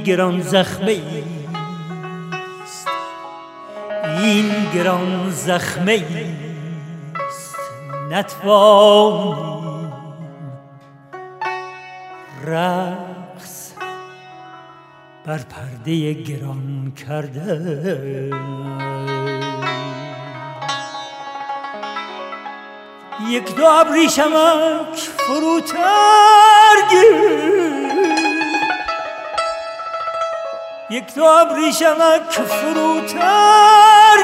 گران زخمه است، این گران زخمه است، نتوانیم رقص بر پرده گران کرده. یک دو ابریشمک فروتر گیر، یک دو ابریشمک فروتر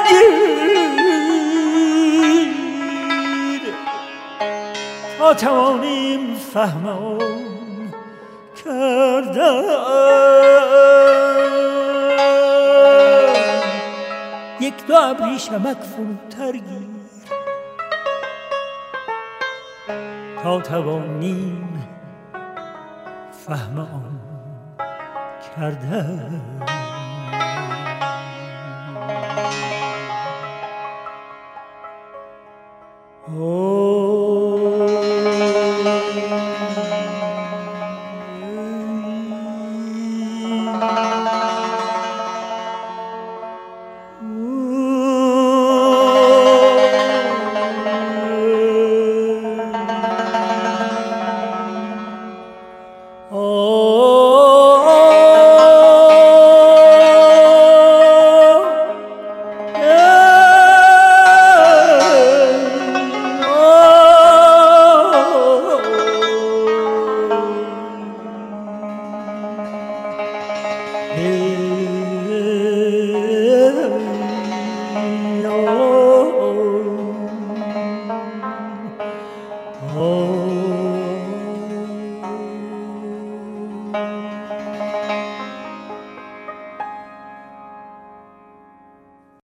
گیر تا توانیم فهم آن کردن. یک دو ابریشمک فروتر گیر تا توانیم فهم آن کردن. Oh